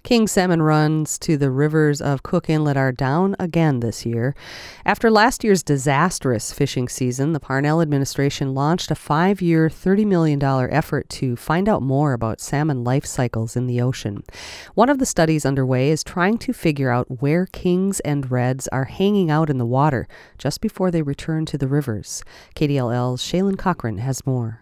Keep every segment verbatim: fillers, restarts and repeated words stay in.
King salmon runs to the rivers of Cook Inlet are down again this year. After last year's disastrous fishing season, the Parnell administration launched a five-year, thirty million dollars effort to find out more about salmon life cycles in the ocean. One of the studies underway is trying to figure out where kings and reds are hanging out in the water just before they return to the rivers. K D L L's Shaylin Cochran has more.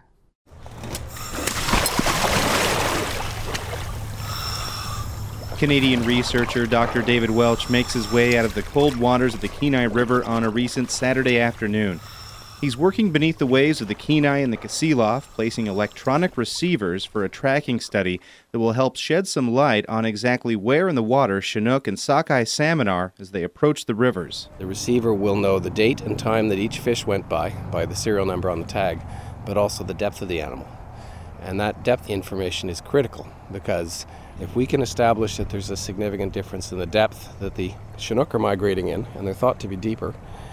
Canadian researcher Doctor David Welch makes his way out of the cold waters of the Kenai River on a recent Saturday afternoon. He's working beneath the waves of the Kenai and the Kasilof, placing electronic receivers for a tracking study that will help shed some light on exactly where in the water Chinook and sockeye salmon are as they approach the rivers. The receiver will know the date and time that each fish went by, by the serial number on the tag, but also the depth of the animal. And that depth information is critical because if we can establish that there's a significant difference in the depth that the Chinook are migrating in, and they're thought to be deeper,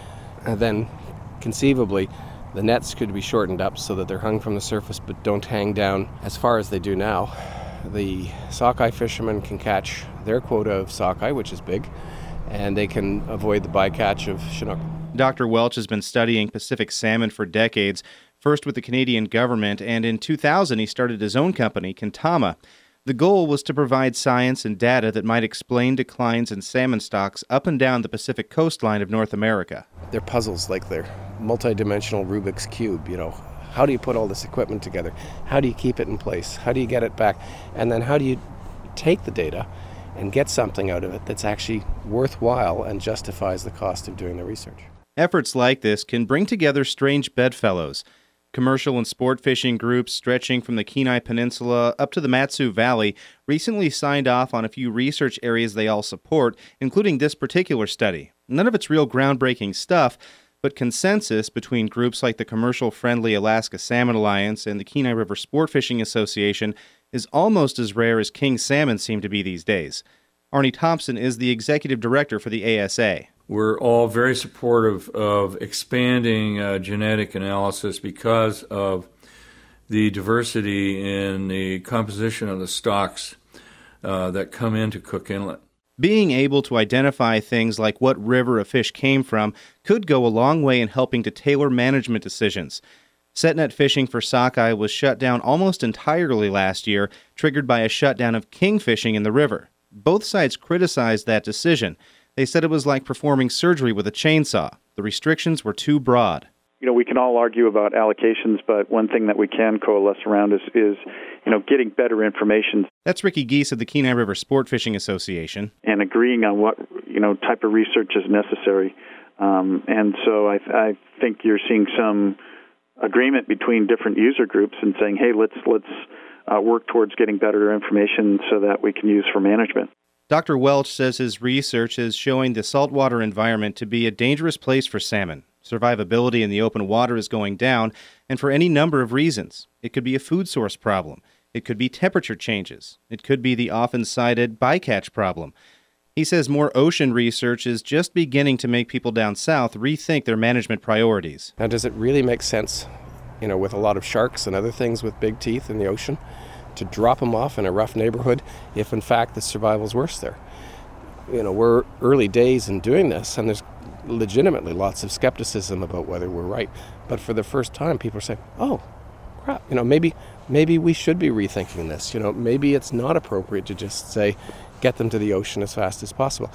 then conceivably the nets could be shortened up so that they're hung from the surface but don't hang down as far as they do now. The sockeye fishermen can catch their quota of sockeye, which is big, and they can avoid the bycatch of Chinook. Doctor Welch has been studying Pacific salmon for decades, first with the Canadian government, and in two thousand he started his own company, Kantama. The goal was to provide science and data that might explain declines in salmon stocks up and down the Pacific coastline of North America. They're puzzles, like they're multi-dimensional Rubik's Cube, you know. How do you put all this equipment together? How do you keep it in place? How do you get it back? And then how do you take the data and get something out of it that's actually worthwhile and justifies the cost of doing the research? Efforts like this can bring together strange bedfellows. Commercial and sport fishing groups stretching from the Kenai Peninsula up to the Mat-Su Valley recently signed off on a few research areas they all support, including this particular study. None of it's real groundbreaking stuff, but consensus between groups like the commercial-friendly Alaska Salmon Alliance and the Kenai River Sport Fishing Association is almost as rare as king salmon seem to be these days. Arnie Thompson is the executive director for the A S A. We're all very supportive of expanding uh, genetic analysis because of the diversity in the composition of the stocks uh, that come into Cook Inlet. Being able to identify things like what river a fish came from could go a long way in helping to tailor management decisions. Set-net fishing for sockeye was shut down almost entirely last year, triggered by a shutdown of king fishing in the river. Both sides criticized that decision. They said it was like performing surgery with a chainsaw. The restrictions were too broad. You know, we can all argue about allocations, but one thing that we can coalesce around is, is you know, getting better information. That's Ricky Geese of the Kenai River Sport Fishing Association. And agreeing on what, you know, type of research is necessary. Um, and so I, I think you're seeing some agreement between different user groups and saying, hey, let's let's uh, work towards getting better information so that we can use for management. Doctor Welch says his research is showing the saltwater environment to be a dangerous place for salmon. Survivability in the open water is going down, and for any number of reasons. It could be a food source problem. It could be temperature changes. It could be the often cited bycatch problem. He says more ocean research is just beginning to make people down south rethink their management priorities. Now, does it really make sense, you know, with a lot of sharks and other things with big teeth in the ocean, to drop them off in a rough neighborhood if in fact the survival's worse there? You know, we're early days in doing this, and there's legitimately lots of skepticism about whether we're right. But for the first time, people are saying, oh, crap, you know, maybe maybe we should be rethinking this. You know, maybe it's not appropriate to just say, get them to the ocean as fast as possible.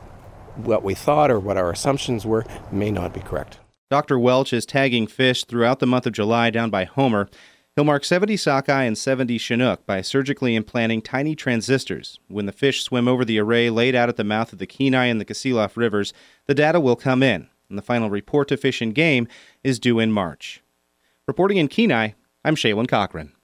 What we thought or what our assumptions were may not be correct. Doctor Welch is tagging fish throughout the month of July down by Homer. He'll mark seventy sockeye and seventy Chinook by surgically implanting tiny transistors. When the fish swim over the array laid out at the mouth of the Kenai and the Kasilof rivers, the data will come in, and the final report to Fish and Game is due in March. Reporting in Kenai, I'm Shaylin Cochran.